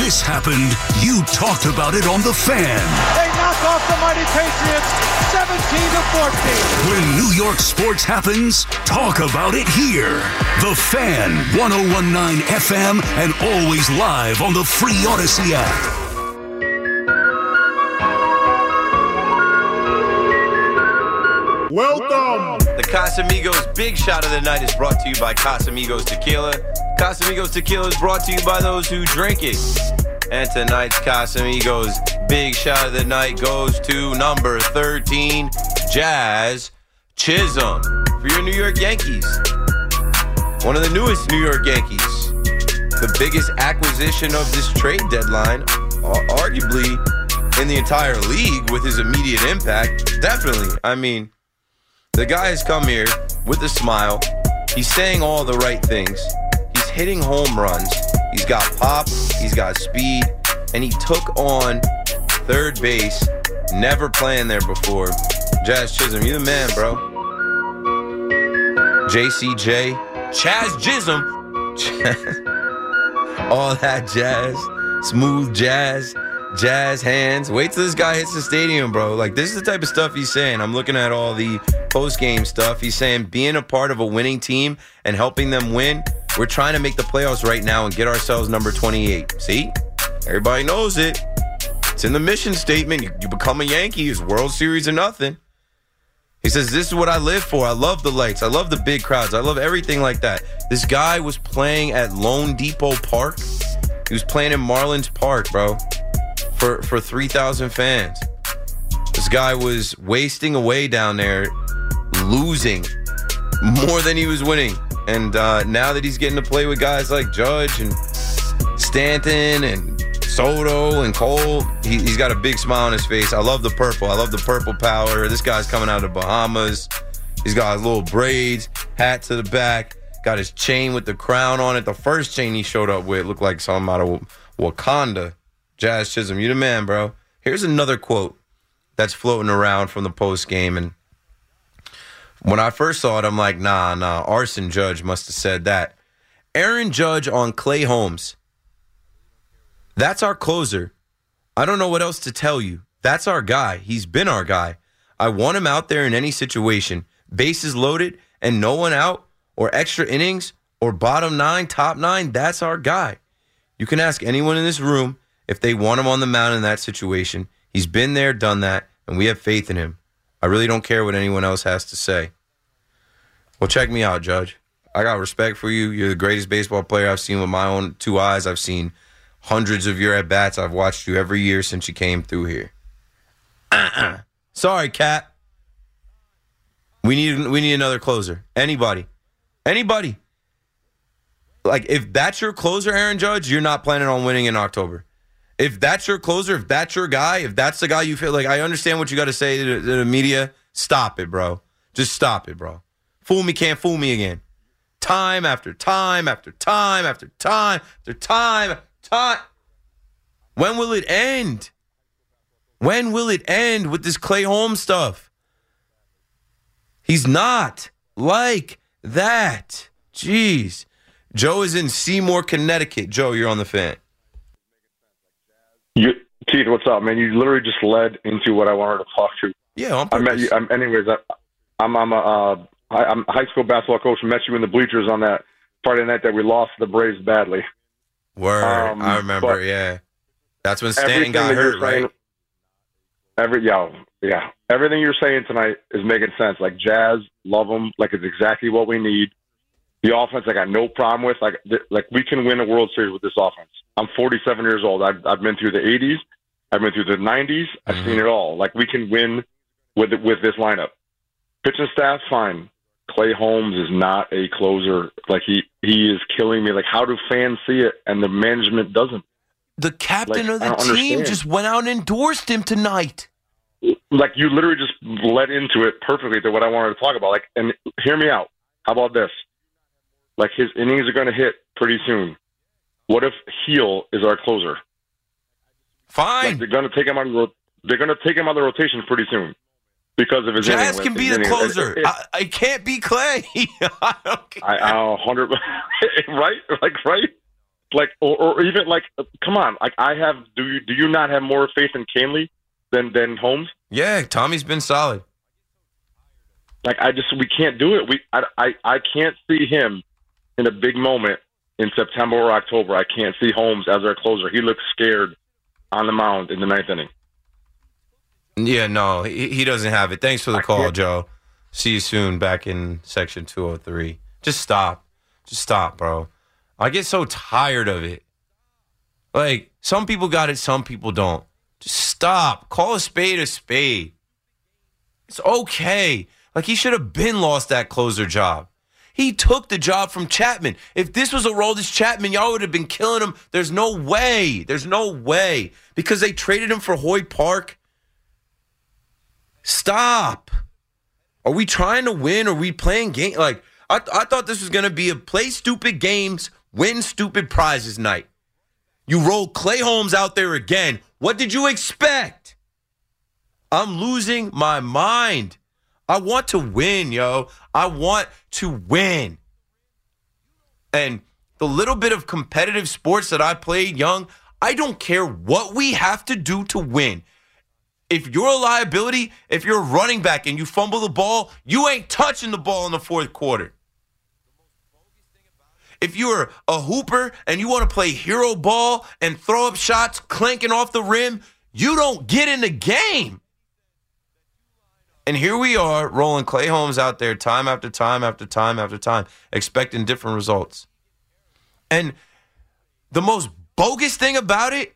this happened, you talked about it on The Fan. They knock off the mighty Patriots 17-14. When New York sports happens, talk about it here. The Fan, 101.9 FM, and always live on the free Odyssey app. Welcome! The Casamigos Big Shot of the Night is brought to you by Casamigos Tequila. Casamigos Tequila is brought to you by those who drink it. And tonight's Casamigos Big Shot of the Night goes to number 13, Jazz Chisholm, for your New York Yankees. One of the newest New York Yankees. The biggest acquisition of this trade deadline, arguably in the entire league with his immediate impact. Definitely. I mean, the guy has come here with a smile. He's saying all the right things. He's hitting home runs. He's got pop. He's got speed. And he took on third base, never playing there before. Jazz Chisholm, you the man, bro. JCJ. Chaz Chisholm. All that jazz. Smooth jazz. Jazz hands. Wait till this guy hits the stadium, bro. Like, this is the type of stuff he's saying. I'm looking at all the post-game stuff. He's saying being a part of a winning team and helping them win, we're trying to make the playoffs right now and get ourselves number 28. See? Everybody knows it. It's in the mission statement. You become a Yankee. It's World Series or nothing. He says, this is what I live for. I love the lights. I love the big crowds. I love everything like that. This guy was playing at Lone Depot Park. He was playing in Marlins Park, bro. For 3,000 fans. This guy was wasting away down there, losing more than he was winning. And now that he's getting to play with guys like Judge and Stanton and Soto and Cole, he's got a big smile on his face. I love the purple. I love the purple power. This guy's coming out of the Bahamas. He's got his little braids, hat to the back, got his chain with the crown on it. The first chain he showed up with looked like something out of Wakanda. Jazz Chisholm, you the man, bro. Here's another quote that's floating around from the post game. And when I first saw it, I'm like, nah, Arson Judge must have said that. Aaron Judge on Clay Holmes. That's our closer. I don't know what else to tell you. That's our guy. He's been our guy. I want him out there in any situation. Bases loaded and no one out, or extra innings, or bottom nine, top nine. That's our guy. You can ask anyone in this room if they want him on the mound in that situation. He's been there, done that, and we have faith in him. I really don't care what anyone else has to say. Well, check me out, Judge. I got respect for you. You're the greatest baseball player I've seen with my own two eyes. I've seen hundreds of your at-bats. I've watched you every year since you came through here. Sorry, Cat. We need another closer. Anybody. Like, if that's your closer, Aaron Judge, you're not planning on winning in October. If that's your closer, if that's your guy, if that's the guy you feel like, I understand what you got to say to the media. Stop it, bro. Just stop it, bro. Fool me, can't fool me again. Time after time after time after time after time after time. When will it end? When will it end with this Clay Holmes stuff? He's not like that. Jeez. Joe is in Seymour, Connecticut. Joe, you're on the Fan. Keith, what's up, man? You literally just led into what I wanted to talk to. Yeah, on purpose. I met you. I'm a high school basketball coach. Met you in the bleachers on that Friday night that we lost the Braves badly. Word, I remember. Yeah, that's when Stanton got hurt, right? Yeah. Everything you're saying tonight is making sense. Like, Jazz, love him. Like, it's exactly what we need. The offense, I got no problem with. Like we can win a World Series with this offense. I'm 47 years old. I've been through the 80s. I've been through the 90s. I've seen it all. Like, we can win with this lineup. Pitching staff, fine. Clay Holmes is not a closer. Like, he is killing me. Like, how do fans see it and the management doesn't? The captain of the team just went out and endorsed him tonight. Like, you literally just led into it perfectly to what I wanted to talk about. Like, and hear me out. How about this? Like, his innings are going to hit pretty soon. What if Heel is our closer? Fine. Like, they're going to take him out of the rotation pretty soon because of his innings. Jazz can be the closer. I can't be Clay. I 100 right? Like, right? Like, or even like, come on, like I have. Do you not have more faith in Canely than Holmes? Yeah, Tommy's been solid. Like we can't do it. I can't see him in a big moment in September or October. I can't see Holmes as our closer. He looks scared on the mound in the ninth inning. Yeah, no, he doesn't have it. Thanks for the call, Joe. See you soon back in section 203. Just stop. Just stop, bro. I get so tired of it. Like, some people got it, some people don't. Just stop. Call a spade a spade. It's okay. Like, he should have been lost that closer job. He took the job from Chapman. If this was Aroldis Chapman, y'all would have been killing him. There's no way. There's no way. Because they traded him for Hoy Park. Stop. Are we trying to win? Are we playing game? Like, I thought this was going to be a play stupid games, win stupid prizes night. You rolled Clay Holmes out there again. What did you expect? I'm losing my mind. I want to win, yo. I want to win. And the little bit of competitive sports that I played young, I don't care what we have to do to win. If you're a liability, if you're a running back and you fumble the ball, you ain't touching the ball in the fourth quarter. If you're a hooper and you want to play hero ball and throw up shots clanking off the rim, you don't get in the game. And here we are rolling Clay Holmes out there time after time after time after time, expecting different results. And the most bogus thing about it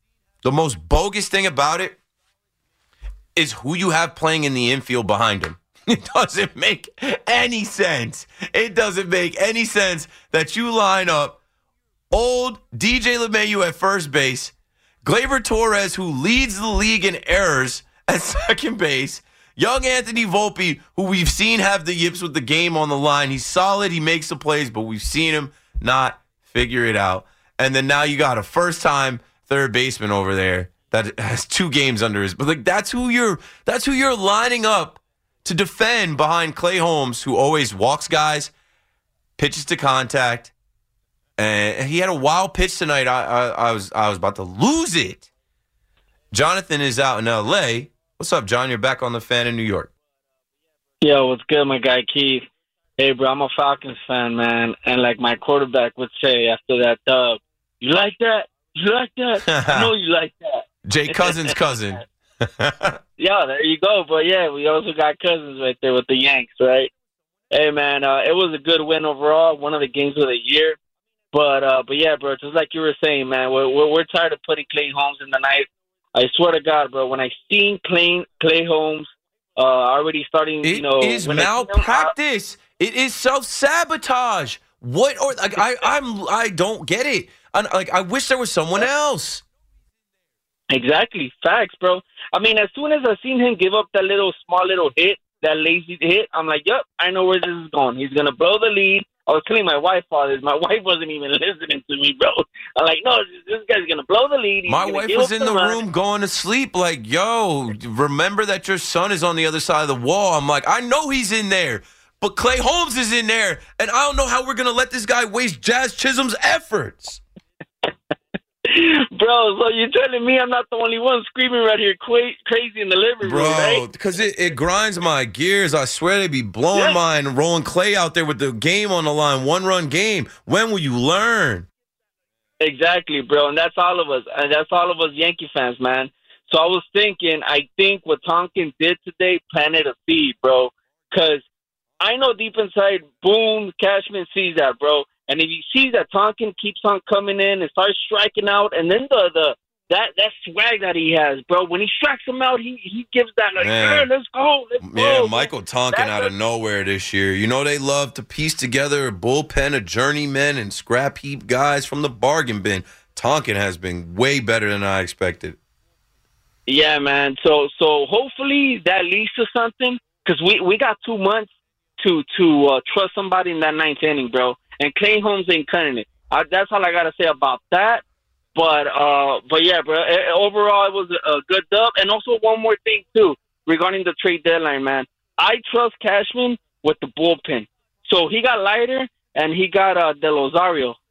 is who you have playing in the infield behind him. It doesn't make any sense. It doesn't make any sense that you line up old DJ LeMahieu at first base, Gleyber Torres, who leads the league in errors at second base, young Anthony Volpe, who we've seen have the yips with the game on the line. He's solid. He makes the plays, but we've seen him not figure it out. And then now you got a first-time third baseman over there that has 2 games under his. But like that's who you're lining up to defend behind Clay Holmes, who always walks guys, pitches to contact, and he had a wild pitch tonight. I was about to lose it. Jonathan is out in L.A. What's up, John? You're back on the Fan in New York. Yo, what's good, my guy Keith? Hey, bro, I'm a Falcons fan, man, and like my quarterback would say after that dub, "You like that? You like that? I know you like that." Jay Cousins' cousin. Yeah, there you go. But yeah, we also got Cousins right there with the Yanks, right? Hey, man, it was a good win overall, one of the games of the year. But yeah, bro, just like you were saying, man, we're tired of putting Clay Holmes in the knife. I swear to God, bro, when I seen Clay Holmes already starting, it is malpractice. It is self-sabotage. What? Or like I don't get it. I wish there was someone else. Exactly. Facts, bro. I mean, as soon as I seen him give up that small little hit, that lazy hit, I'm like, yep, I know where this is going. He's going to blow the lead. I was telling my wife all this. My wife wasn't even listening to me, bro. I'm like, no, this guy's going to blow the lead. My wife was in the room going to sleep like, yo, remember that your son is on the other side of the wall. I'm like, I know he's in there, but Clay Holmes is in there, and I don't know how we're going to let this guy waste Jazz Chisholm's efforts. Bro, so you're telling me I'm not the only one screaming right here crazy in the living room, right? Bro, because it grinds my gears. I swear they be blowing mine and rolling Clay out there with the game on the line, 1-run game. When will you learn? Exactly, bro, and that's all of us. And that's all of us Yankee fans, man. So I was thinking, I think what Tonkin did today planted a seed, bro, because I know deep inside, boom, Cashman sees that, bro. And if he sees that Tonkin keeps on coming in and starts striking out, and then that swag that he has, bro, when he strikes him out, he gives that, like, hey, let's go. Yeah, Michael Tonkin out of nowhere this year. You know they love to piece together a bullpen of journeymen and scrap heap guys from the bargain bin. Tonkin has been way better than I expected. Yeah, man. So hopefully that leads to something, because we got 2 months to trust somebody in that 9th inning, bro. And Clay Holmes ain't cutting it. That's all I got to say about that. But yeah, bro, overall it was a good dub. And also one more thing, too, regarding the trade deadline, man. I trust Cashman with the bullpen. So he got Leiter and he got De Lozario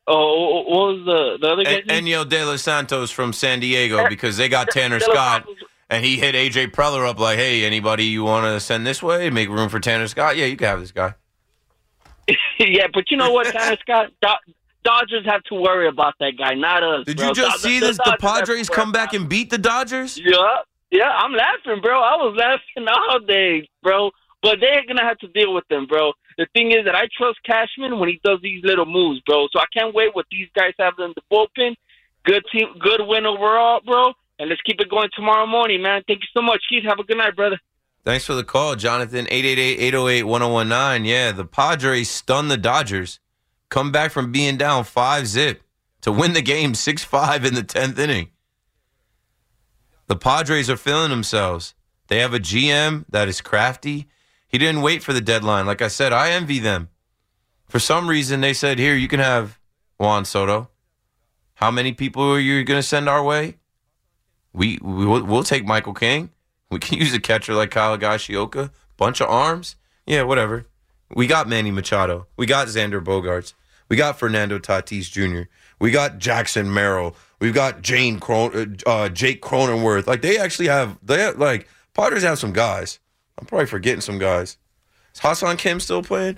Oh, what was the other guy? Enyo De Los Santos from San Diego, because they got Tanner Scott, and he hit A.J. Preller up like, hey, anybody you want to send this way? Make room for Tanner Scott? Yeah, you can have this guy. Yeah, but you know what, Tanner Scott? Dodgers have to worry about that guy, not us. Did bro. you just see this? The Padres come back and beat the Dodgers? Yeah, I'm laughing, bro. I was laughing all day, bro. But they're going to have to deal with them, bro. The thing is that I trust Cashman when he does these little moves, bro. So I can't wait what these guys have in the bullpen. Good team, good win overall, bro. And let's keep it going tomorrow morning, man. Thank you so much, Keith. Have a good night, brother. Thanks for the call, Jonathan. 888-808-1019. Yeah, the Padres stunned the Dodgers. Come back from being down 5-0 to win the game 6-5 in the 10th inning. The Padres are feeling themselves. They have a GM that is crafty. He didn't wait for the deadline. Like I said, I envy them. For some reason, they said, here, you can have Juan Soto. How many people are you going to send our way? We'll take Michael King. We can use a catcher like Kyle Higashioka. Bunch of arms. Yeah, whatever. We got Manny Machado. We got Xander Bogaerts. We got Fernando Tatis Jr. We got Jackson Merrill. We've got Jake Cronenworth. Like, they actually have, Padres have some guys. I'm probably forgetting some guys. Is Hassan Kim still playing?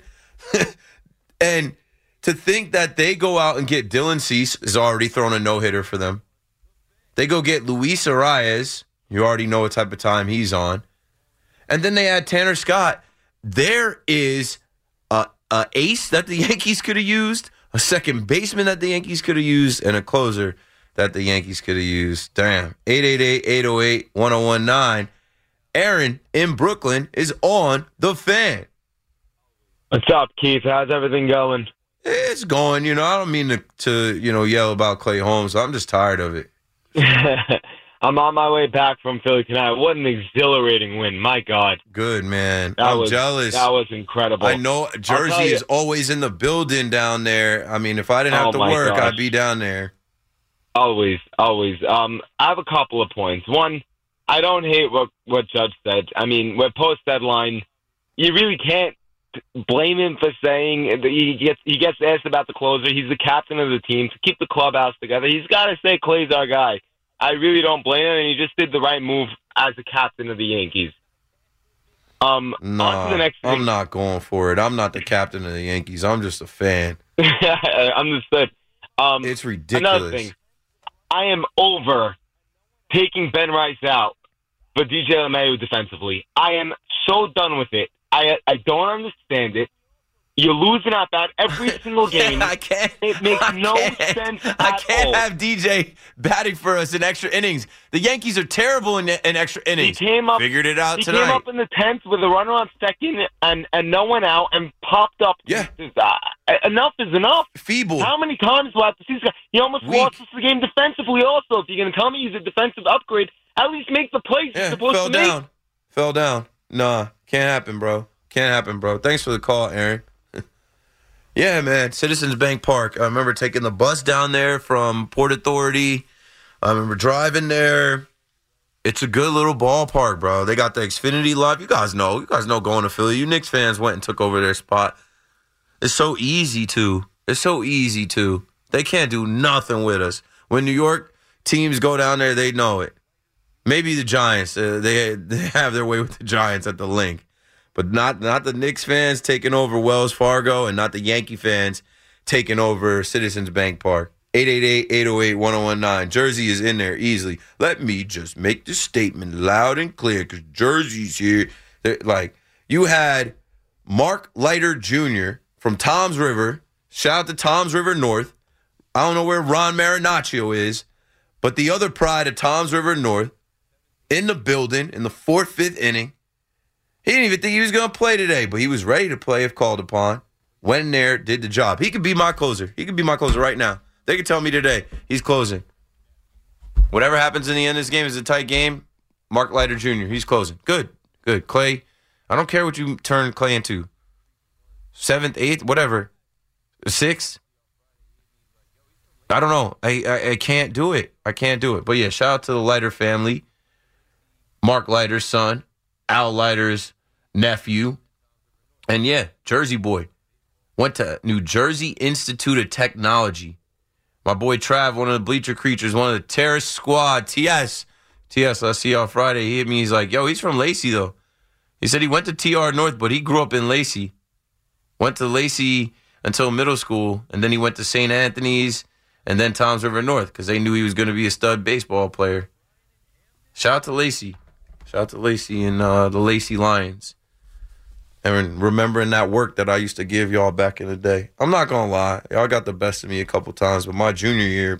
And to think that they go out and get Dylan Cease is already throwing a no-hitter for them. They go get Luis Arias. You already know what type of time he's on. And then they add Tanner Scott. There is a ace that the Yankees could have used, a second baseman that the Yankees could have used, and a closer that the Yankees could have used. Damn. 888-808-1019. Aaron in Brooklyn is on the Fan. What's up, Keith? How's everything going? It's going. I don't mean to yell about Clay Holmes. I'm just tired of it. I'm on my way back from Philly tonight. What an exhilarating win. My God. Good, man. I'm jealous. That was incredible. I know Jersey is always in the building down there. I mean, if I didn't have to work, I'd be down there. Always. I have a couple of points. One, I don't hate what Judge said. I mean, with post-deadline, you really can't blame him for saying that he gets asked about the closer. He's the captain of the team. To keep the clubhouse together, he's got to say Clay's our guy. I really don't blame him, and he just did the right move as the captain of the Yankees. No, I'm not going for it. I'm not the captain of the Yankees. I'm just a fan. Understood. It's ridiculous. Another thing, I am over taking Ben Rice out for DJ LeMahieu defensively. I am so done with it. I don't understand it. You're losing at bat every single game. I can't. It makes no sense at all. I can't have DJ batting for us in extra innings. The Yankees are terrible in extra innings. Figured it out tonight. He came up in the 10th with a runner on second and no one out and popped up. Yeah. Enough is enough. Feeble. How many times do I have to see this guy? He almost lost us the game defensively also. If you're going to tell me he's a defensive upgrade, at least make the plays he's supposed to make. Fell down. Nah, can't happen, bro. Thanks for the call, Aaron. Yeah, man, Citizens Bank Park. I remember taking the bus down there from Port Authority. I remember driving there. It's a good little ballpark, bro. They got the Xfinity Live. You guys know going to Philly. You Knicks fans went and took over their spot. It's so easy to. They can't do nothing with us. When New York teams go down there, they know it. Maybe the Giants. They have their way with the Giants at the Link. But not the Knicks fans taking over Wells Fargo, and not the Yankee fans taking over Citizens Bank Park. 888-808-1019. Jersey is in there easily. Let me just make the statement loud and clear, because Jersey's here. You had Mark Leiter Jr. from Toms River. Shout out to Toms River North. I don't know where Ron Marinaccio is, but the other pride of Toms River North in the building in the 4th, 5th inning. He didn't even think he was going to play today, but he was ready to play if called upon. Went in there, did the job. He could be my closer. Right now. They could tell me today he's closing. Whatever happens in the end of this game is a tight game. Mark Leiter Jr., he's closing. Good. Clay, I don't care what you turn Clay into. 7th, 8th, whatever. 6th. I don't know. I can't do it. But yeah, shout out to the Leiter family. Mark Leiter's son. Al Leiter's nephew. And yeah, Jersey boy. Went to New Jersey Institute of Technology. My boy Trav, one of the Bleacher Creatures, one of the Terrace Squad, TS, I see y'all Friday. He hit me. He's like, yo, he's from Lacey, though. He said he went to TR North, but he grew up in Lacey. Went to Lacey until middle school, and then he went to St. Anthony's and then Toms River North because they knew he was going to be a stud baseball player. Shout out to Lacey. Shout out to Lacey and the Lacey Lions. And remembering that work that I used to give y'all back in the day. I'm not going to lie. Y'all got the best of me a couple times, but my junior year,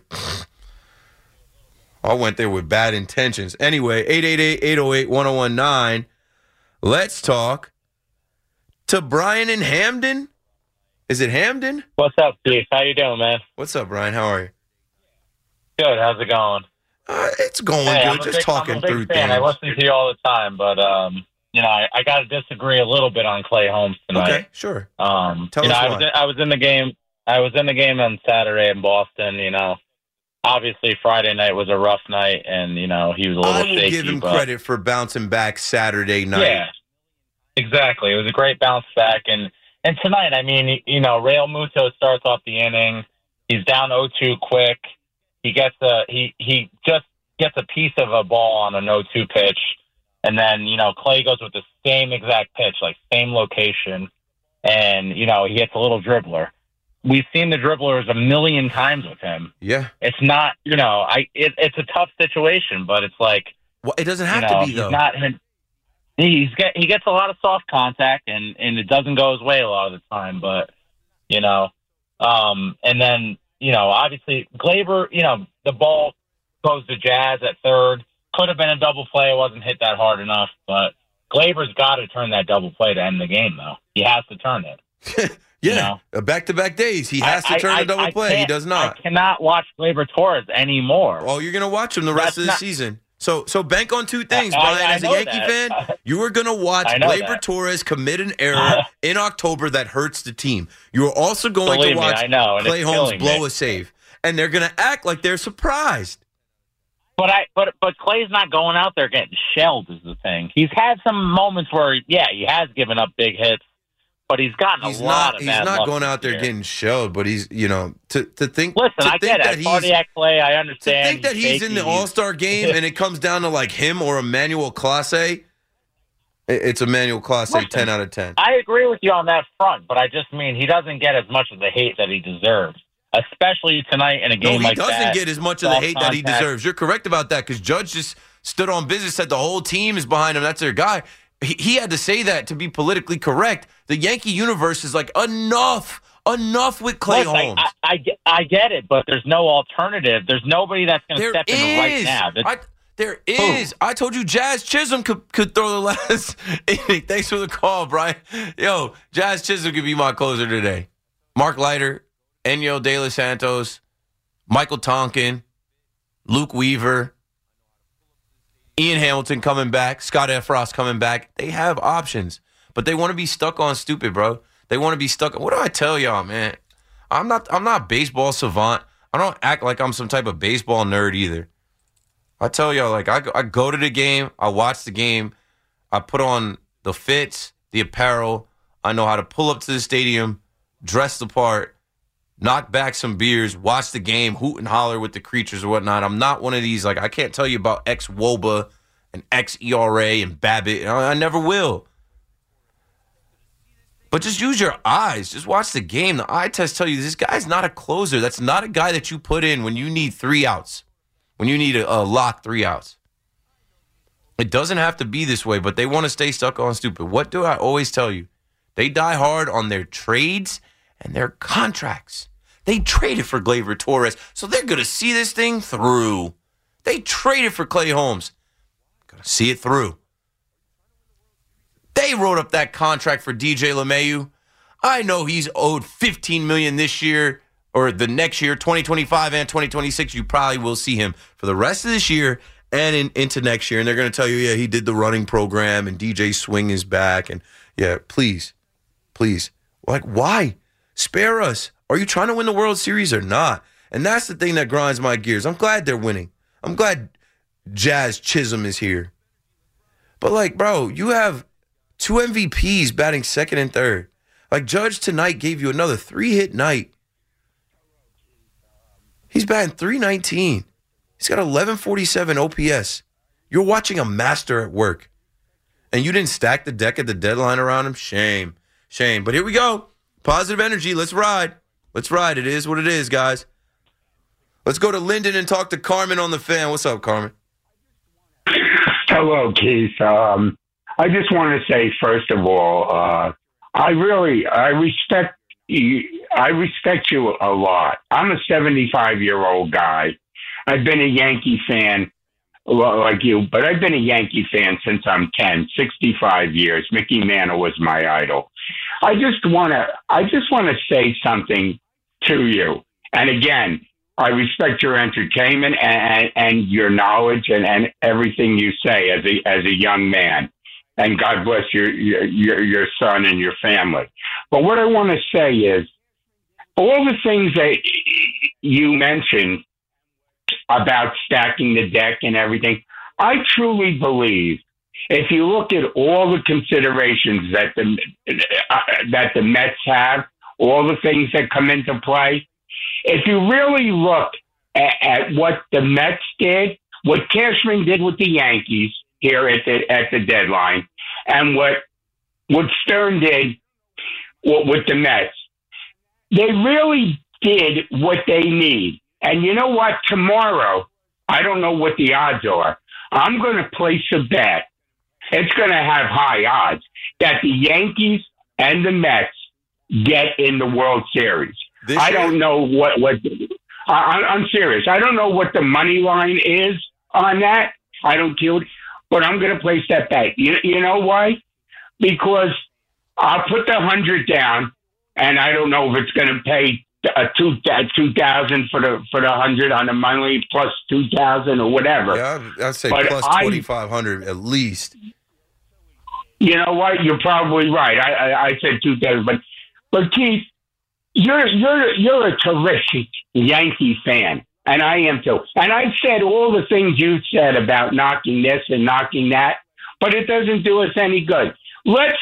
I went there with bad intentions. Anyway, 888-808-1019. Let's talk to Brian in Hamden. Is it Hamden? What's up, Steve? How you doing, man? What's up, Brian? How are you? Good. How's it going? It's going good. Just talking through things. I listen to you all the time, but I got to disagree a little bit on Clay Holmes tonight. Okay, sure. Tell us why. I was in the game. I was in the game on Saturday in Boston. Obviously Friday night was a rough night, and he was a little shaky. I will give him credit for bouncing back Saturday night. Yeah, exactly. It was a great bounce back, and tonight, Real Muto starts off the inning. He's down 0-2 quick. He gets he just gets a piece of a ball on a 0-2 pitch, and then Clay goes with the same exact pitch, like same location, and he hits a little dribbler. We've seen the dribblers a million times with him. Yeah, it's not it's a tough situation, but it's like, well, it doesn't have to be though. He gets a lot of soft contact, and it doesn't go his way a lot of the time. But and then obviously Gleyber, the ball goes to Jazz at third. Could have been a double play. It wasn't hit that hard enough, but Gleyber's got to turn that double play to end the game, though. He has to turn it. Yeah, back-to-back days. He has to turn a double play. He does not. I cannot watch Gleyber Torres anymore. Oh, you're going to watch him the rest of the season. So bank on two things, Brian. As a Yankee fan, you are going to watch Gleyber Torres commit an error in October that hurts the team. You are also going to watch Clay Holmes blow a save. And they're going to act like they're surprised. But Clay's not going out there getting shelled is the thing. He's had some moments where, he has given up big hits. But he's gotten a lot of bad luck. He's not going out there getting shelled, but he's, to think. Listen, I get it. Cardiac play, I understand. To think that he's in the All-Star game and it comes down to like him or Emmanuel Clase, it's Emmanuel Clase 10 out of 10. I agree with you on that front, but I just mean he doesn't get as much of the hate that he deserves, especially tonight in a game like that. No, he doesn't get as much of the hate that he deserves. You're correct about that because Judge just stood on business, said the whole team is behind him. That's their guy. He had to say that to be politically correct. The Yankee universe is like, enough with Clay Holmes. I get it, but there's no alternative. There's nobody that's going to step in right now. There is. I told you Jazz Chisholm could throw the last inning. Thanks for the call, Brian. Yo, Jazz Chisholm could be my closer today. Mark Leiter, Enyo De Los Santos, Michael Tonkin, Luke Weaver, Ian Hamilton coming back, Scott Effross coming back. They have options, but they want to be stuck on stupid, bro. They want to be stuck. What do I tell y'all, man? I'm not baseball savant. I don't act like I'm some type of baseball nerd either. I tell y'all, like, I go to the game, I watch the game, I put on the fits, the apparel. I know how to pull up to the stadium, dress the part, knock back some beers, watch the game, hoot and holler with the creatures or whatnot. I'm not one of these, like, I can't tell you about ex-WOBA and ex-ERA and BABIP. I never will. But just use your eyes. Just watch the game. The eye tests tell you this guy's not a closer. That's not a guy that you put in when you need 3 outs, when you need a lock 3 outs. It doesn't have to be this way, but they want to stay stuck on stupid. What do I always tell you? They die hard on their trades and their contracts. They traded for Gleyber Torres, so they're going to see this thing through. They traded for Clay Holmes. Going to see it through. They wrote up that contract for DJ LeMahieu. I know he's owed $15 million this year or the next year, 2025 and 2026. You probably will see him for the rest of this year and into next year. And they're going to tell you, yeah, he did the running program and DJ Swing is back. And yeah, please. Like, why? Spare us. Are you trying to win the World Series or not? And that's the thing that grinds my gears. I'm glad they're winning. I'm glad Jazz Chisholm is here. But, like, bro, you have 2 MVPs batting second and third. Like, Judge tonight gave you another 3-hit night. He's batting .319. He's got 1147 OPS. You're watching a master at work. And you didn't stack the deck at the deadline around him? Shame. Shame. But here we go. Positive energy. Let's ride. Let's ride. It is what it is, guys. Let's go to Linden and talk to Carmen on the Fan. What's up, Carmen? Hello, Keith. I just want to say, first of all, I respect you. I respect you a lot. I'm a 75-year-old guy. I've been a Yankee fan like you, but I've been a Yankee fan since I'm 10, 65 years. Mickey Mantle was my idol. I just want to say something to you. And again, I respect your entertainment and your knowledge and everything you say as a young man. And God bless your son and your family. But what I want to say is, all the things that you mentioned about stacking the deck and everything, I truly believe if you look at all the considerations that the Mets have, all the things that come into play, if you really look at what the Mets did, what Cashman did with the Yankees here at the deadline, and what Stern did with the Mets, they really did what they need. And you know what? Tomorrow, I don't know what the odds are. I'm going to place a bet. It's going to have high odds that the Yankees and the Mets get in the World Series. I don't know what I'm serious. I don't know what the money line is on that. I don't care, but I'm going to place that bet. You know why? Because I'll put the 100 down, and I don't know if it's going to pay 2,000 for the 100 on the monthly plus 2,000 or whatever. Yeah, I'd say plus 2,500 at least. You know what? You're probably right. I said 2,000, but Keith, you're a terrific Yankee fan, and I am too. And I've said all the things you said about knocking this and knocking that, but it doesn't do us any good. Let's.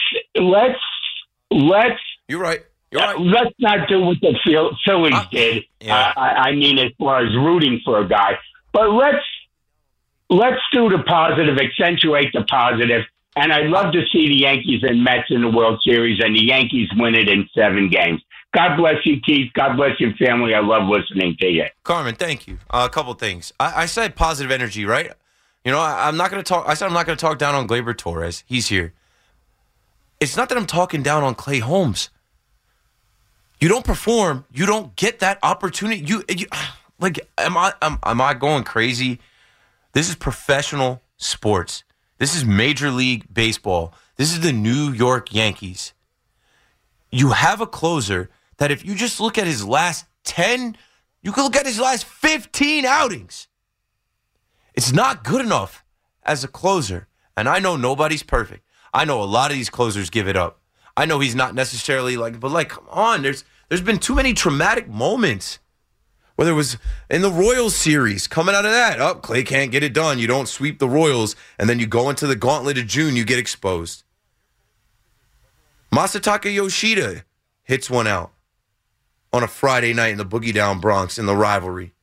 You're right. Let's not do what the Phillies did. Yeah. I mean, as far as rooting for a guy, but let's do the positive, accentuate the positive. And I'd love to see the Yankees and Mets in the World Series, and the Yankees win it in 7 games. God bless you, Keith. God bless your family. I love listening to you. Carmen, thank you. A couple things. I said positive energy, right? You know, I'm not going to talk. I said I'm not going to talk down on Gleyber Torres. He's here. It's not that I'm talking down on Clay Holmes. You don't perform, you don't get that opportunity. You like, am I going crazy? This is professional sports. This is Major League Baseball. This is the New York Yankees. You have a closer that if you just look at his last 10, you can look at his last 15 outings. It's not good enough as a closer. And I know nobody's perfect. I know a lot of these closers give it up. I know he's not necessarily but come on, there's been too many traumatic moments. Whether it was in the Royals series, coming out of that, Clay can't get it done. You don't sweep the Royals, and then you go into the gauntlet of June, you get exposed. Masataka Yoshida hits one out on a Friday night in the Boogie Down Bronx in the rivalry.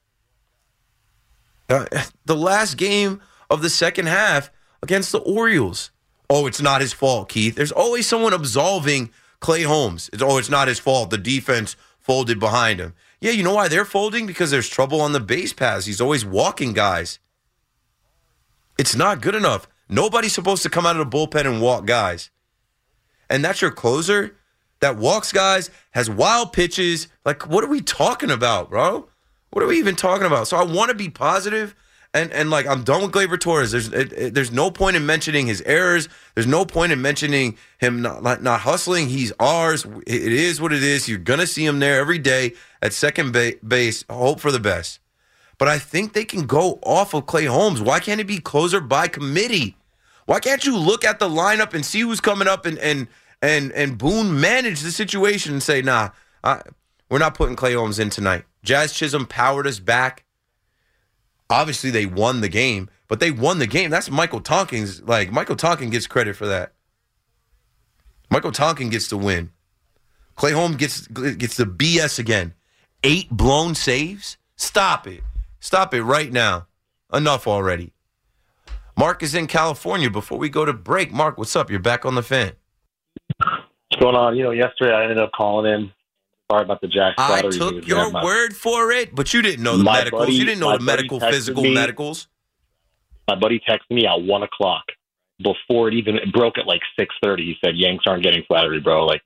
The last game of the second half against the Orioles. Oh, it's not his fault, Keith. There's always someone absolving Clay Holmes. It's not his fault. The defense folded behind him. Yeah, you know why they're folding? Because there's trouble on the base paths. He's always walking guys. It's not good enough. Nobody's supposed to come out of the bullpen and walk guys. And that's your closer that walks guys, has wild pitches. Like, what are we talking about, bro? What are we even talking about? So I want to be positive. And I'm done with Gleyber Torres. There's no point in mentioning his errors. There's no point in mentioning him not hustling. He's ours. It is what it is. You're going to see him there every day at second base. Hope for the best. But I think they can go off of Clay Holmes. Why can't it be closer by committee? Why can't you look at the lineup and see who's coming up and Boone manage the situation and say, nah, we're not putting Clay Holmes in tonight. Jazz Chisholm powered us back. Obviously, they won the game, but they won the game. That's Michael Tompkins. Michael Tompkins gets credit for that. Michael Tompkins gets the win. Clay Holmes gets the BS again. 8 blown saves. Stop it. Stop it right now. Enough already. Mark is in California. Before we go to break, Mark, what's up? You're back on the fan. What's going on? Yesterday I ended up calling in. Sorry about the Jack I Slattery. took your word for it, but you didn't know the medicals. You didn't know the medical, physical medicals. My buddy texted me at 1 o'clock before it broke at like 6:30. He said, Yanks aren't getting Slattery, bro. Like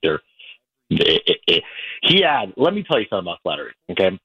he had, let me tell you something about Slattery, okay?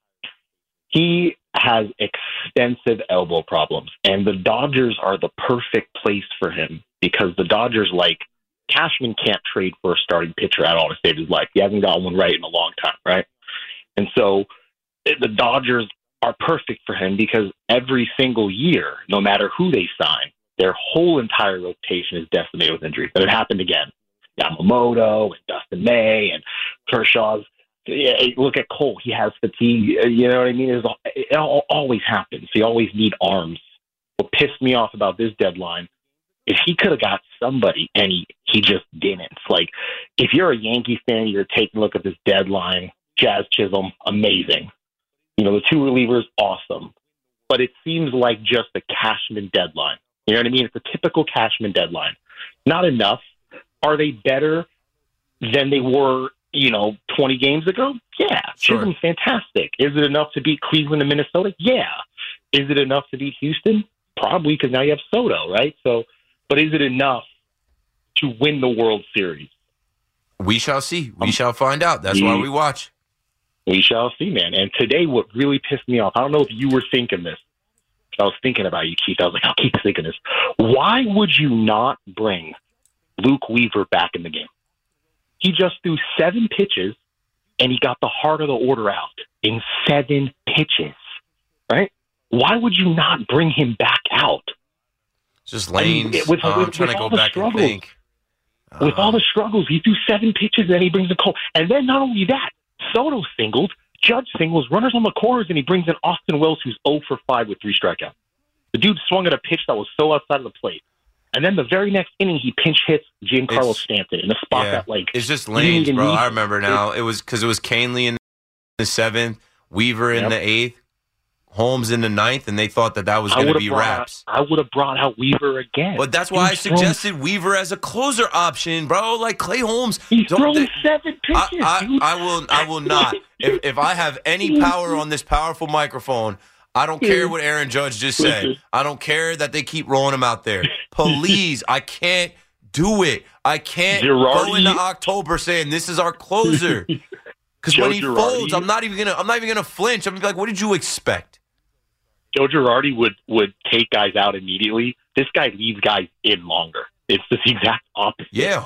He has extensive elbow problems, and the Dodgers are the perfect place for him because the Dodgers, like, Cashman can't trade for a starting pitcher at all to save his life. He hasn't got one right in a long time, right? And so the Dodgers are perfect for him because every single year, no matter who they sign, their whole entire rotation is decimated with injuries. And it happened again. Yamamoto and Dustin May and Kershaw's. Look at Cole. He has fatigue. You know what I mean? It always happens. You always need arms. What pissed me off about this deadline is he could have got somebody, and he just didn't. Like, if you're a Yankee fan, you're taking a look at this deadline. Jazz Chisholm, amazing. The two relievers, awesome. But it seems like just a Cashman deadline. You know what I mean? It's a typical Cashman deadline. Not enough. Are they better than they were 20 games ago? Yeah. Sure. Chisholm's fantastic. Is it enough to beat Cleveland and Minnesota? Yeah. Is it enough to beat Houston? Probably, because now you have Soto, right? But is it enough to win the World Series? We shall see. We shall find out. That's why we watch. We shall see, man. And today, what really pissed me off, I don't know if you were thinking this. I was thinking about you, Keith. I was like, I'll keep thinking this. Why would you not bring Luke Weaver back in the game? He just threw 7 pitches, and he got the heart of the order out in 7 pitches, right? Why would you not bring him back out? Just lanes. I'm trying to go back and think. With all the struggles, he threw 7 pitches, and then he brings a Cole. And then not only that, Soto singled, Judge singles, runners on the corners, and he brings in Austin Wells, who's 0 for 5 with 3 strikeouts. The dude swung at a pitch that was so outside of the plate. And then the very next inning, he pinch hits Giancarlo Stanton in a spot that, like... It's just lanes, bro. I remember now. It was because it was Canely in the 7th, Weaver in the 8th, Holmes in the 9th, and they thought that was going to be wraps. I would have brought out Weaver again. But that's why I suggested Weaver as a closer option, bro. Like Clay Holmes. He's throwing 7 pitches. I will not. If I have any power on this powerful microphone, I don't care what Aaron Judge just said. I don't care that they keep rolling him out there. Please, I can't do it. I can't go into October saying this is our closer. Because when he folds, I'm not even gonna flinch. I'm gonna be like, what did you expect? Joe Girardi would take guys out immediately. This guy leaves guys in longer. It's the exact opposite. Yeah,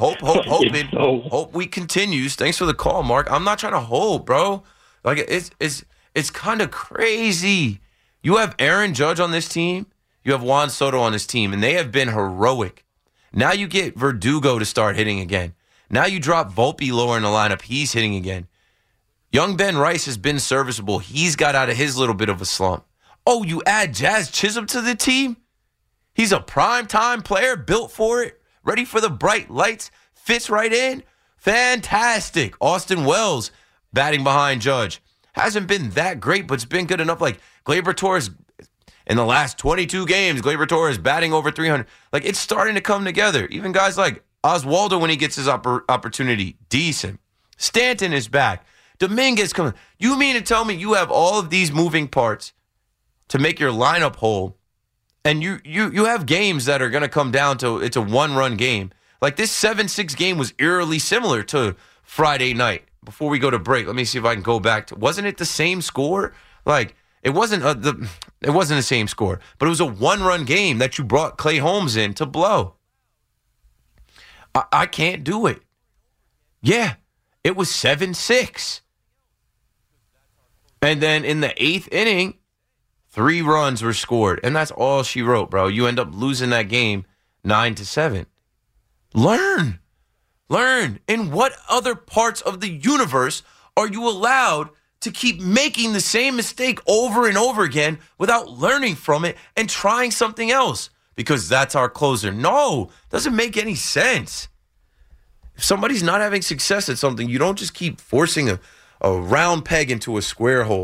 hope we continues. Thanks for the call, Mark. I'm not trying to hope, bro. Like it's kind of crazy. You have Aaron Judge on this team. You have Juan Soto on this team, and they have been heroic. Now you get Verdugo to start hitting again. Now you drop Volpe lower in the lineup. He's hitting again. Young Ben Rice has been serviceable. He's got out of his little bit of a slump. Oh, you add Jazz Chisholm to the team? He's a prime-time player, built for it, ready for the bright lights, fits right in. Fantastic. Austin Wells batting behind Judge. Hasn't been that great, but it's been good enough. Like, Gleyber Torres, in the last 22 games, Gleyber Torres batting over 300. Like, it's starting to come together. Even guys like Oswaldo, when he gets his opportunity, decent. Stanton is back. Dominguez coming. You mean to tell me you have all of these moving parts to make your lineup whole, and you have games that are going to come down to it's a 1-run game. Like this 7-6 game was eerily similar to Friday night. Before we go to break, let me see if I can go back to. Wasn't it the same score? Like it wasn't the same score, but it was a 1-run game that you brought Clay Holmes in to blow. I can't do it. Yeah, it was 7-6, and then in the 8th inning, 3 runs were scored, and that's all she wrote, bro. You end up losing that game 9-7. Learn. In what other parts of the universe are you allowed to keep making the same mistake over and over again without learning from it and trying something else? Because that's our closer. No, doesn't make any sense. If somebody's not having success at something, you don't just keep forcing a round peg into a square hole.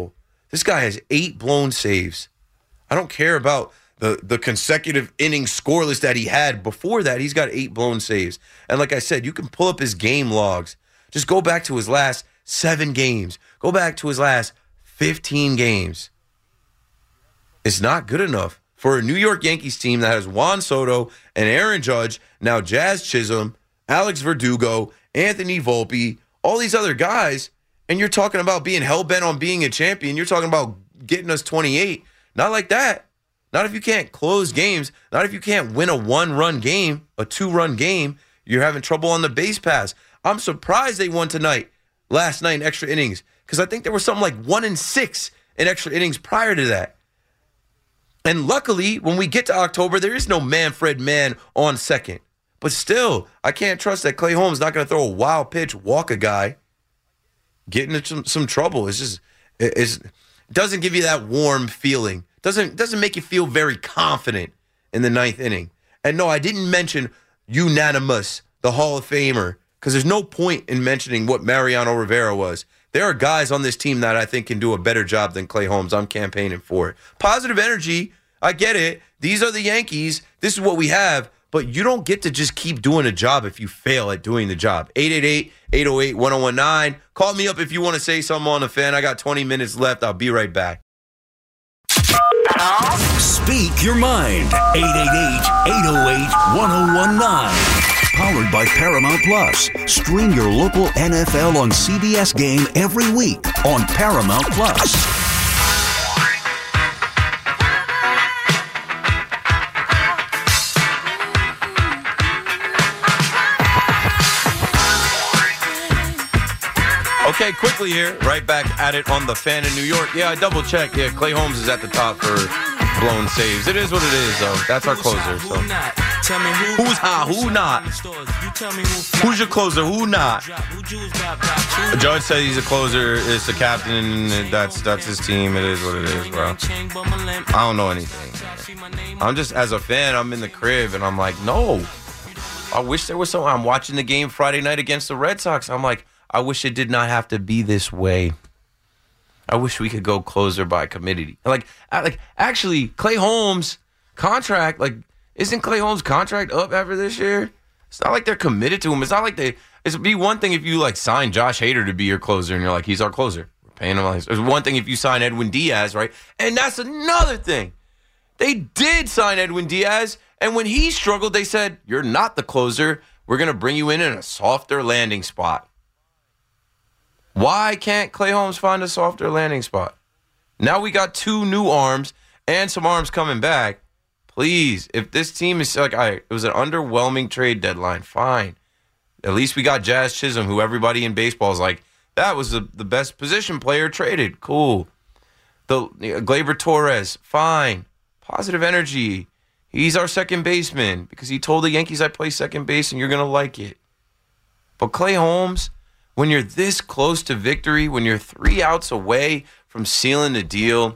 This guy has 8 blown saves. I don't care about the consecutive innings scoreless that he had before that. He's got 8 blown saves. And like I said, you can pull up his game logs. Just go back to his last 7 games. Go back to his last 15 games. It's not good enough for a New York Yankees team that has Juan Soto and Aaron Judge, now Jazz Chisholm, Alex Verdugo, Anthony Volpe, all these other guys, and you're talking about being hell-bent on being a champion. You're talking about getting us 28. Not like that. Not if you can't close games. Not if you can't win a 1-run game, a 2-run game. You're having trouble on the base pass. I'm surprised they won last night in extra innings, because I think there was something like 1-6 in extra innings prior to that. And luckily, when we get to October, there is no Manfred Mann on second. But still, I can't trust that Clay Holmes not going to throw a wild pitch, walk a guy, get into some trouble. It doesn't give you that warm feeling. Doesn't make you feel very confident in the 9th inning. And no, I didn't mention unanimous, the Hall of Famer, because there's no point in mentioning what Mariano Rivera was. There are guys on this team that I think can do a better job than Clay Holmes. I'm campaigning for it. Positive energy, I get it. These are the Yankees. This is what we have. But you don't get to just keep doing a job if you fail at doing the job. 888-808-1019. Call me up if you want to say something on the fan. I got 20 minutes left. I'll be right back. Speak your mind. 888-808-1019. Powered by Paramount Plus. Stream your local NFL on CBS Game every week on Paramount Plus. Okay, quickly here, right back at it on the Fan in New York. Yeah, I double checked. Yeah, Clay Holmes is at the top for blown saves. It is what it is, though. That's our closer. So, who's hot? Who not? Who's your closer? Who not? Judge said he's a closer. It's the captain, and that's his team. It is what it is, bro. I don't know anything. I'm just, as a fan, I'm in the crib, and I'm like, no. I wish there was something. I'm watching the game Friday night against the Red Sox. I'm like, I wish it did not have to be this way. I wish we could go closer by committee. Actually, Clay Holmes' contract, isn't Clay Holmes' contract up after this year? It's not like they're committed to him. It's not like it'd be one thing if you, sign Josh Hader to be your closer and you're like, he's our closer. We're paying him. There's one thing if you sign Edwin Diaz, right? And that's another thing. They did sign Edwin Diaz, and when he struggled, they said, you're not the closer. We're going to bring you in a softer landing spot. Why can't Clay Holmes find a softer landing spot? Now we got 2 new arms and some arms coming back. Please, if this team is it was an underwhelming trade deadline, fine. At least we got Jazz Chisholm, who everybody in baseball is like, that was the best position player traded. Cool. Gleyber Torres, fine. Positive energy. He's our second baseman because he told the Yankees I play second base and you're going to like it. But Clay Holmes, when you're this close to victory, when you're 3 outs away from sealing the deal,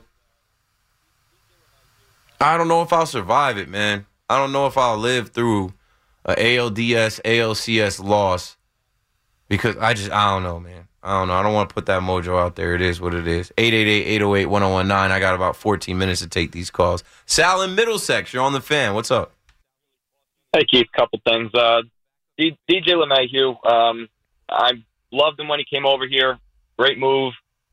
I don't know if I'll survive it, man. I don't know if I'll live through a ALDS, ALCS loss because I don't know, man. I don't know. I don't want to put that mojo out there. It is what it is. 888-808-1019. I got about 14 minutes to take these calls. Sal in Middlesex, you're on the Fan. What's up? Hey, Keith, couple things. DJ LeMahieu, I loved him when he came over here. Great move.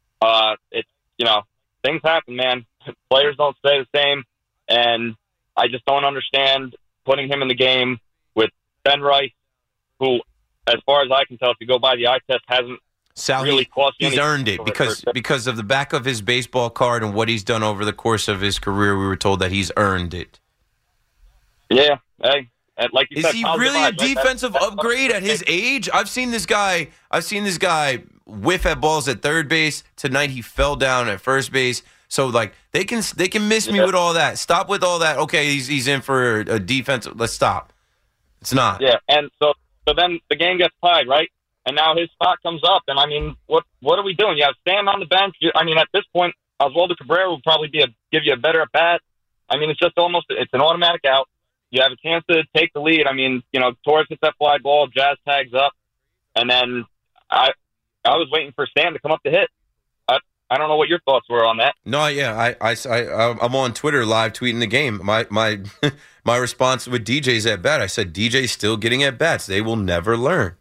Things happen, man. Players don't stay the same, and I just don't understand putting him in the game with Ben Rice, who, as far as I can tell, if you go by the eye test, hasn't really cost you anything. He's earned it because of the back of his baseball card and what he's done over the course of his career. We were told that he's earned it. Yeah, hey. Like you said, is he really a defensive upgrade at his age? I've seen this guy whiff at balls at third base. Tonight he fell down at first base. So they can miss me with all that. Stop with all that. Okay, he's in for a defensive. Let's stop. It's not. Yeah, and so then the game gets tied, right? And now his spot comes up. And I mean, what are we doing? You have Sam on the bench. I mean, at this point, Oswaldo Cabrera will probably give you a better at bat. I mean, it's an automatic out. You have a chance to take the lead. I mean, Torres hits that fly ball, Jazz tags up, and then I was waiting for Sam to come up to hit. I don't know what your thoughts were on that. No, yeah, I'm on Twitter live tweeting the game. My my response with DJ's at bat, I said DJ's still getting at bats. They will never learn.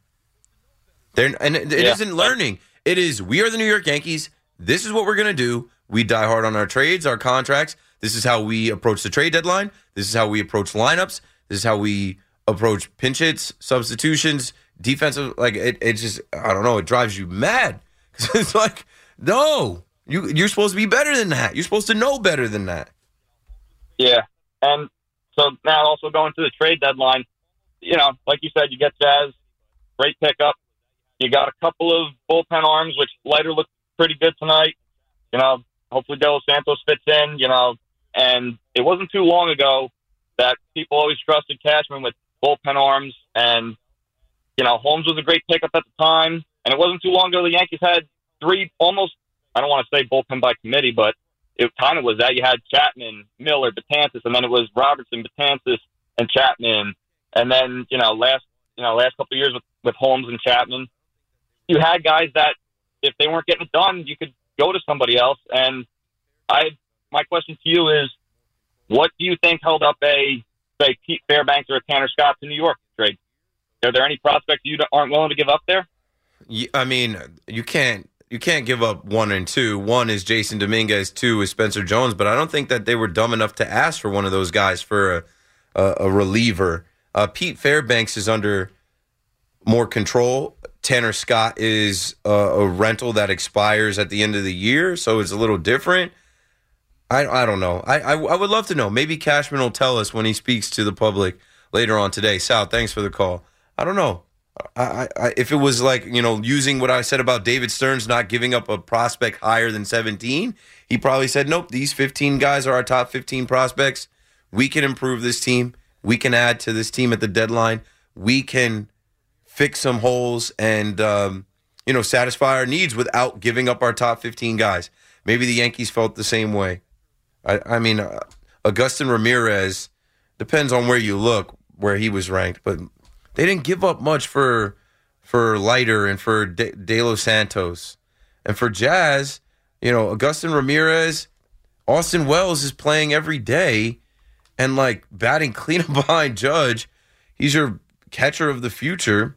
It isn't learning. It is, we are the New York Yankees. This is what we're gonna do. We die hard on our trades, our contracts. This is how we approach the trade deadline. This is how we approach lineups. This is how we approach pinch hits, substitutions, defensive. Like it just, I don't know. It drives you mad because it's like, no, you're supposed to be better than that. You're supposed to know better than that. Yeah, and so now also going to the trade deadline, you know, like you said, you get Jazz, great pickup. You got a couple of bullpen arms, which Leiter looked pretty good tonight. You know, hopefully De Los Santos fits in, you know, and it wasn't too long ago that people always trusted Cashman with bullpen arms, and, you know, Holmes was a great pickup at the time, and it wasn't too long ago the Yankees had three almost, I don't want to say bullpen by committee, but it kind of was that. You had Chapman, Miller, Betances, and then it was Robertson, Betances, and Chapman. And then, last couple of years with Holmes and Chapman, you had guys that if they weren't getting it done, you could go to somebody else. And my question to you is, what do you think held up say Pete Fairbanks or a Tanner Scott to New York trade? Are there any prospects you aren't willing to give up there? I mean, you can't give up 1 and 2. 1 is Jason Dominguez, 2 is Spencer Jones, but I don't think that they were dumb enough to ask for one of those guys for a reliever. Pete Fairbanks is under more control. Tanner Scott is a rental that expires at the end of the year, so it's a little different. I don't know. I would love to know. Maybe Cashman will tell us when he speaks to the public later on today. Sal, thanks for the call. I don't know. If it was like, using what I said about David Stearns not giving up a prospect higher than 17, he probably said, nope, these 15 guys are our top 15 prospects. We can improve this team. We can add to this team at the deadline. We can fix some holes and, satisfy our needs without giving up our top 15 guys. Maybe the Yankees felt the same way. I mean, Augustin Ramirez, depends on where you look, where he was ranked, but they didn't give up much for Leiter and for De Los Santos. And for Jazz, Augustin Ramirez, Austin Wells is playing every day and, batting clean up behind Judge. He's your catcher of the future.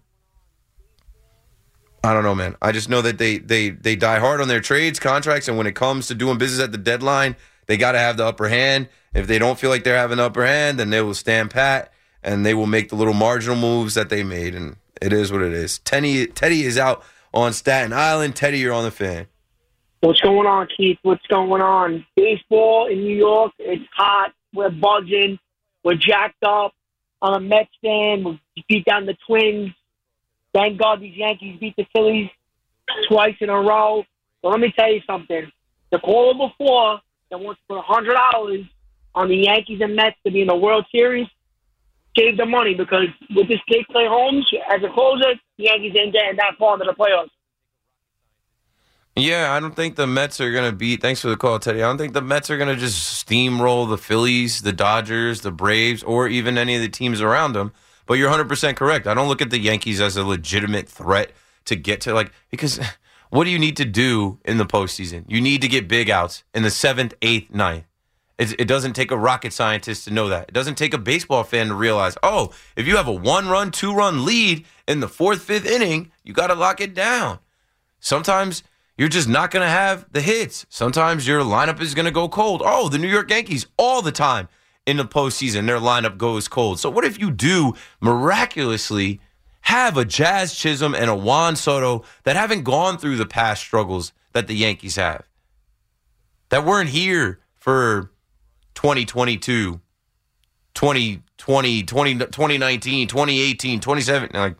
I don't know, man. I just know that they die hard on their trades, contracts, and when it comes to doing business at the deadline, they got to have the upper hand. If they don't feel like they're having the upper hand, then they will stand pat, and they will make the little marginal moves that they made, and it is what it is. Teddy is out on Staten Island. Teddy, you're on the Fan. What's going on, Keith? What's going on? Baseball in New York, it's hot. We're buzzing. We're jacked up. I'm a Mets fan. We beat down the Twins. Thank God these Yankees beat the Phillies twice in a row. But let me tell you something. The caller before that wants to put $100 on the Yankees and Mets to be in the World Series gave the money, because with this kid Clay Holmes as a closer, the Yankees ain't getting that far into the playoffs. Yeah, I don't think the Mets are going to beat. Thanks for the call, Teddy. I don't think the Mets are going to just steamroll the Phillies, the Dodgers, the Braves, or even any of the teams around them. But you're 100% correct. I don't look at the Yankees as a legitimate threat to get to, because what do you need to do in the postseason? You need to get big outs in the 7th, 8th, 9th. It doesn't take a rocket scientist to know that. It doesn't take a baseball fan to realize, if you have a 1-run, 2-run lead in the 4th, 5th inning, you got to lock it down. Sometimes you're just not going to have the hits. Sometimes your lineup is going to go cold. The New York Yankees all the time in the postseason, their lineup goes cold. So what if you do miraculously have a Jazz Chisholm and a Juan Soto that haven't gone through the past struggles that the Yankees have, that weren't here for 2022, 2020, 2019, 2018, 2017.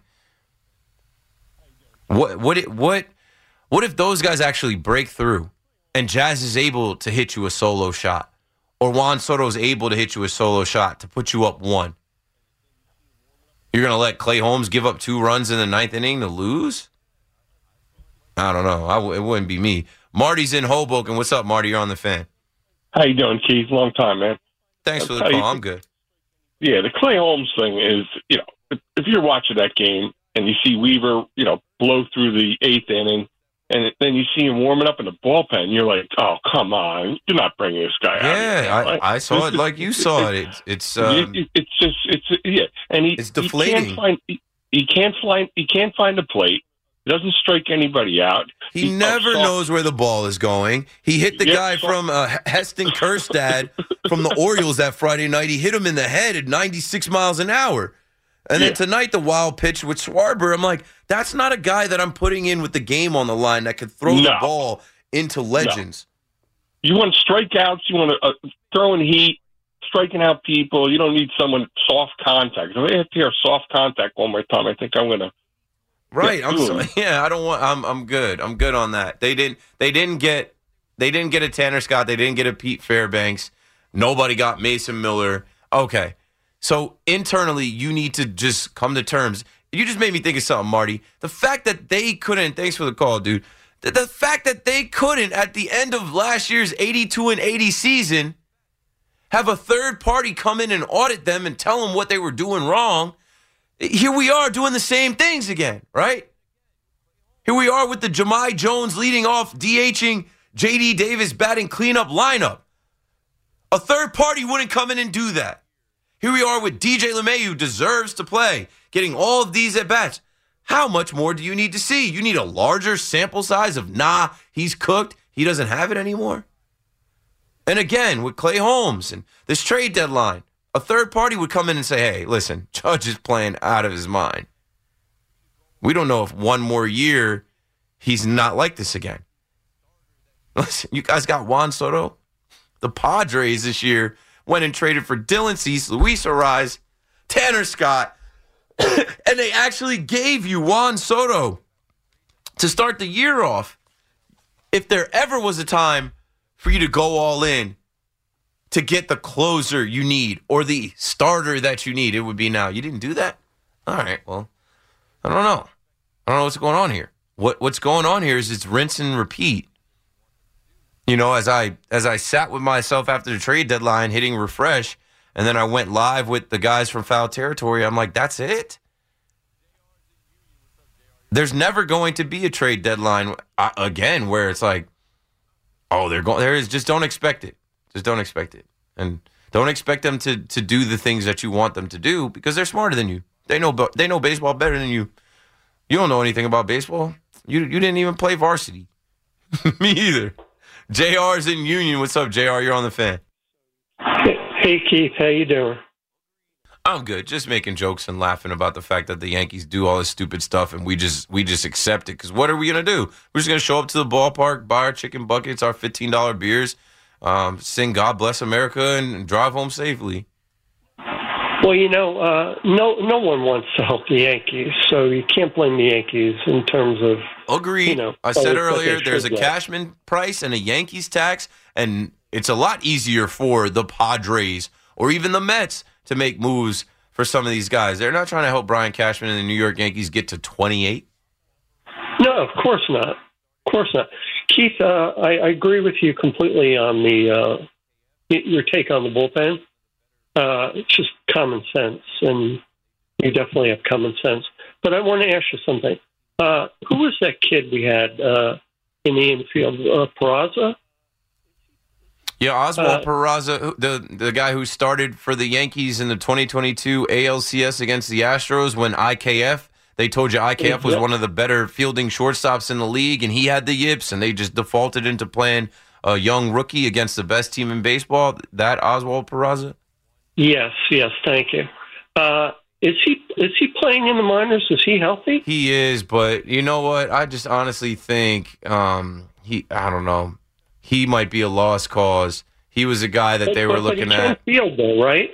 What if those guys actually break through and Jazz is able to hit you a solo shot, or Juan Soto is able to hit you a solo shot to put you up 1? You're going to let Clay Holmes give up 2 runs in the 9th inning to lose? I don't know. It wouldn't be me. Marty's in Hoboken. What's up, Marty? You're on the Fan. How you doing, Keith? Long time, man. Thanks for the call. I'm good. Yeah, the Clay Holmes thing is, if you're watching that game and you see Weaver, blow through the 8th inning, and then you see him warming up in the bullpen. You're like, oh, come on, you're not bringing this guy out. Yeah, I saw it like you saw it. It's and it's deflating. He can't find the plate. He doesn't strike anybody out. He never knows where the ball is going. He hit the guy from Heston Kjerstad from the Orioles that Friday night. He hit him in the head at 96 miles an hour. And then tonight, the wild pitch with Schwarber. I'm like, that's not a guy that I'm putting in with the game on the line that could throw the ball into legends. No. You want strikeouts. You want to throw in heat, striking out people. You don't need someone soft contact. If I have to hear soft contact one more time, I think I'm going to. Right. I'm sorry. Yeah, I don't want. I'm good. I'm good on that. They didn't get a Tanner Scott. They didn't get a Pete Fairbanks. Nobody got Mason Miller. Okay. So internally, you need to just come to terms. You just made me think of something, Marty. The fact that they couldn't. Thanks for the call, dude. The fact that they couldn't at the end of last year's 82-80 season have a third party come in and audit them and tell them what they were doing wrong. Here we are doing the same things again, right? Here we are with the Jahmai Jones leading off, DHing J.D. Davis batting cleanup lineup. A third party wouldn't come in and do that. Here we are with DJ LeMay, who deserves to play, getting all of these at-bats. How much more do you need to see? You need a larger sample size of, he's cooked. He doesn't have it anymore. And again, with Clay Holmes and this trade deadline, a third party would come in and say, hey, listen, Judge is playing out of his mind. We don't know if one more year he's not like this again. Listen, you guys got Juan Soto. The Padres this year went and traded for Dylan Cease, Luis Ariz, Tanner Scott, and they actually gave you Juan Soto to start the year off. If there ever was a time for you to go all in to get the closer you need or the starter that you need, it would be now. You didn't do that? All right, well, I don't know. I don't know what's going on here. What's going on here is it's rinse and repeat. You know, as I sat with myself after the trade deadline, hitting refresh, and then I went live with the guys from Foul Territory, I'm like, that's it? There's never going to be a trade deadline again where it's like, oh, there is. Just don't expect it. Just don't expect it. And don't expect them to do the things that you want them to do because they're smarter than you. They know baseball better than you. You don't know anything about baseball. You didn't even play varsity. Me either. JR's in Union. What's up, JR? You're on the Fan. Hey, Keith. How you doing? I'm good. Just making jokes and laughing about the fact that the Yankees do all this stupid stuff and we just accept it. Because what are we going to do? We're just going to show up to the ballpark, buy our chicken buckets, our $15 beers, sing God Bless America, and drive home safely. Well, you know, no one wants to help the Yankees, so you can't blame the Yankees in terms of... Agreed. You know, I said earlier, there's a Cashman price and a Yankees tax, and it's a lot easier for the Padres or even the Mets to make moves for some of these guys. They're not trying to help Brian Cashman and the New York Yankees get to 28. No, of course not. Of course not. Keith, I agree with you completely on your take on the bullpen. It's just common sense, and you definitely have common sense. But I want to ask you something. Who was that kid we had in the infield? Peraza? Yeah, Oswald Peraza, the guy who started for the Yankees in the 2022 ALCS against the Astros when IKF, they told you IKF was one of the better fielding shortstops in the league, and he had the yips, and they just defaulted into playing a young rookie against the best team in baseball. That Oswald Peraza? Yes, thank you. Is he playing in the minors? Is he healthy? He is, but you know what? I just honestly think I don't know. He might be a lost cause. He was a guy that they were looking at. He can't field though, right?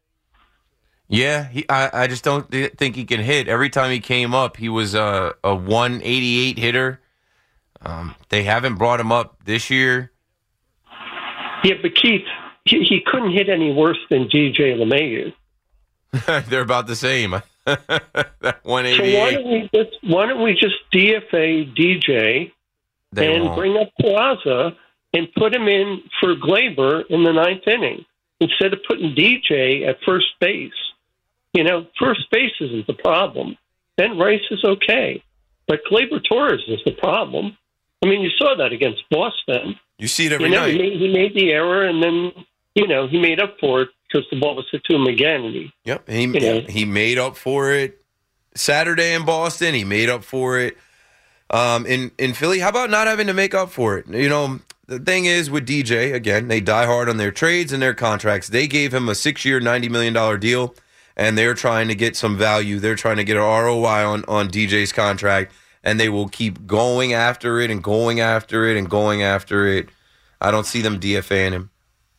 Yeah, I just don't think he can hit. Every time he came up, he was a 188 hitter. They haven't brought him up this year. Yeah, but Keith, he couldn't hit any worse than DJ LeMahieu. They're about the same. That 188. So why don't we just DFA DJ bring up Peraza and put him in for Glaber in the ninth inning instead of putting DJ at first base? You know, first base isn't the problem. Ben Rice is okay, but Glaber Torres is the problem. I mean, you saw that against Boston. You see it every night. He made the error, and then, he made up for it because the ball was hit to him again. And he made up for it Saturday in Boston. He made up for it in Philly. How about not having to make up for it? The thing is with DJ, again, they die hard on their trades and their contracts. They gave him a 6-year, $90 million deal, and they're trying to get some value. They're trying to get an ROI on DJ's contract, and they will keep going after it and going after it and going after it. I don't see them DFAing him.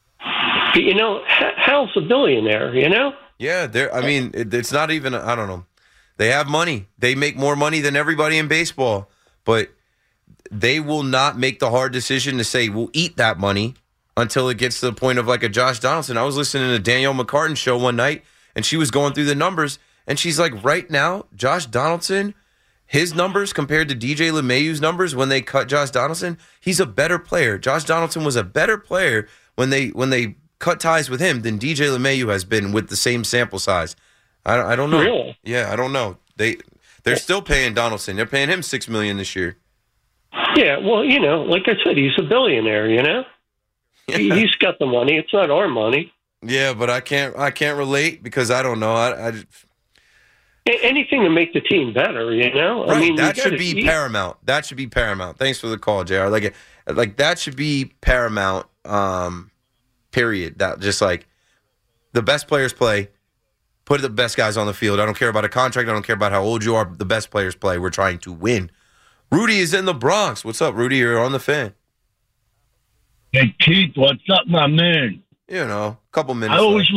Hal's a billionaire, Yeah, it's not even, I don't know. They have money. They make more money than everybody in baseball, but they will not make the hard decision to say, we'll eat that money until it gets to the point of like a Josh Donaldson. I was listening to Danielle McCartan's show one night, and she was going through the numbers, and she's like, right now, Josh Donaldson, his numbers compared to DJ LeMahieu's numbers when they cut Josh Donaldson, he's a better player. Josh Donaldson was a better player when they cut ties with him than DJ LeMahieu has been with the same sample size. I don't know. Really? Yeah, I don't know. They're still paying Donaldson. They're paying him $6 million this year. Yeah, well, like I said, he's a billionaire. Yeah. He's got the money. It's not our money. Yeah, but I can't relate because I don't know. Anything to make the team better, Right, I mean, that should be paramount. That should be paramount. Thanks for the call, JR. Like that should be paramount. Period. That just like the best players play. Put the best guys on the field. I don't care about a contract. I don't care about how old you are. The best players play. We're trying to win. Rudy is in the Bronx. What's up, Rudy? You're on the Fan. Hey, Keith, what's up, my man? A couple minutes.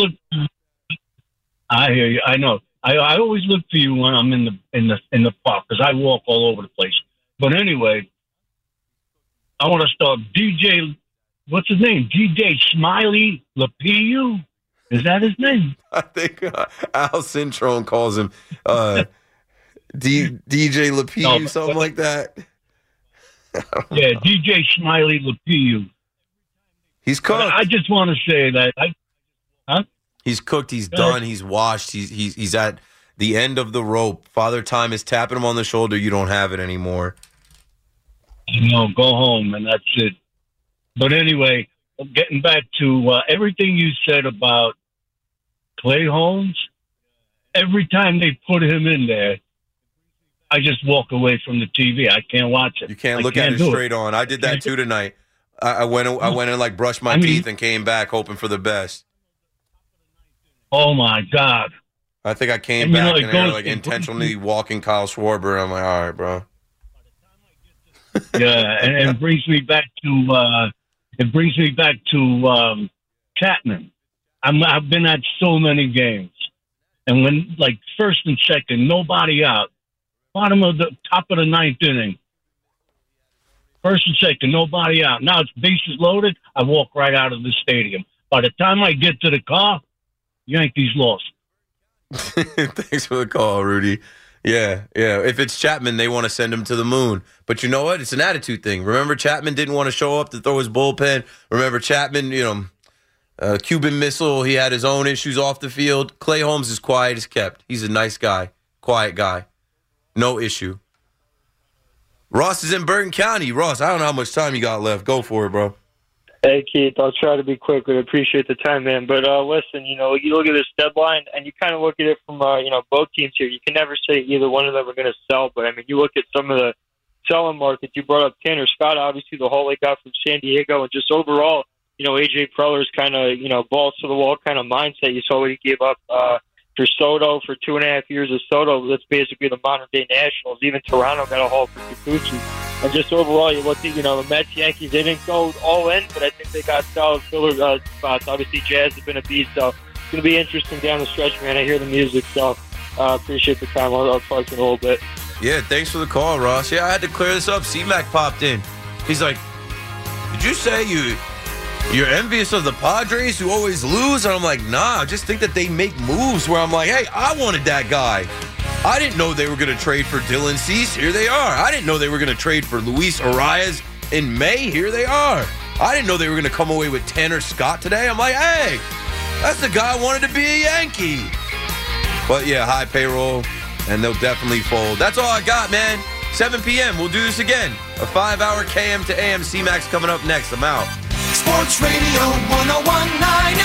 I hear you. I know. I always look for you when I'm in the park because I walk all over the place. But anyway, I want to start DJ. What's his name? DJ Smiley LePiu. Is that his name? I think Al Cintrone calls him DJ LePiu, something like that. Yeah, DJ Smiley LePiu. He's cooked. I just want to say that. He's cooked. He's done. He's washed. He's at the end of the rope. Father Time is tapping him on the shoulder. You don't have it anymore. Go home, and that's it. But anyway, getting back to everything you said about Clay Holmes, every time they put him in there, I just walk away from the TV. I can't watch it. You can't look at it straight on. I did that too tonight. I went and like brushed my teeth and came back hoping for the best. Oh my God! I think I came back and they were like intentionally walking Kyle Schwarber. I'm like, all right, bro. Yeah, and it brings me back to Chapman. I've been at so many games, and when like first and second, nobody out, top of the ninth inning. First and second, nobody out. Now it's bases loaded. I walk right out of the stadium. By the time I get to the car, Yankees lost. Thanks for the call, Rudy. Yeah. If it's Chapman, they want to send him to the moon. But you know what? It's an attitude thing. Remember, Chapman didn't want to show up to throw his bullpen. Remember, Chapman, Cuban Missile, he had his own issues off the field. Clay Holmes is quiet as kept. He's a nice guy, quiet guy. No issue. Ross is in Bergen County. Ross, I don't know how much time you got left. Go for it, bro. Hey, Keith, I'll try to be quick, but I appreciate the time, man. But listen, you look at this deadline, and you kind of look at it from, both teams here. You can never say either one of them are going to sell, but, I mean, you look at some of the selling markets. You brought up Tanner Scott, obviously the haul they got from San Diego, and just overall, A.J. Preller's kind of, balls to the wall kind of mindset. You saw what he gave up for Soto for 2.5 years of Soto. That's basically the modern-day Nationals. Even Toronto got a haul for Kikuchi. And just overall, you look at, the Mets, Yankees, they didn't go all in, but I think they got solid filler spots. Obviously, Jazz has been a beast, so it's going to be interesting down the stretch, man. I hear the music, so appreciate the time. I'll talk to you in a little bit. Yeah, thanks for the call, Ross. Yeah, I had to clear this up. C-Mac popped in. He's like, did you say you're envious of the Padres who always lose? And I'm like, nah, I just think that they make moves where I'm like, hey, I wanted that guy. I didn't know they were going to trade for Dylan Cease. Here they are. I didn't know they were going to trade for Luis Arias in May. Here they are. I didn't know they were going to come away with Tanner Scott today. I'm like, hey, that's the guy I wanted to be a Yankee. But, yeah, high payroll, and they'll definitely fold. That's all I got, man. 7 p.m. We'll do this again. A 5-hour KM to AM C-Max coming up next. I'm out. Sports Radio 101.9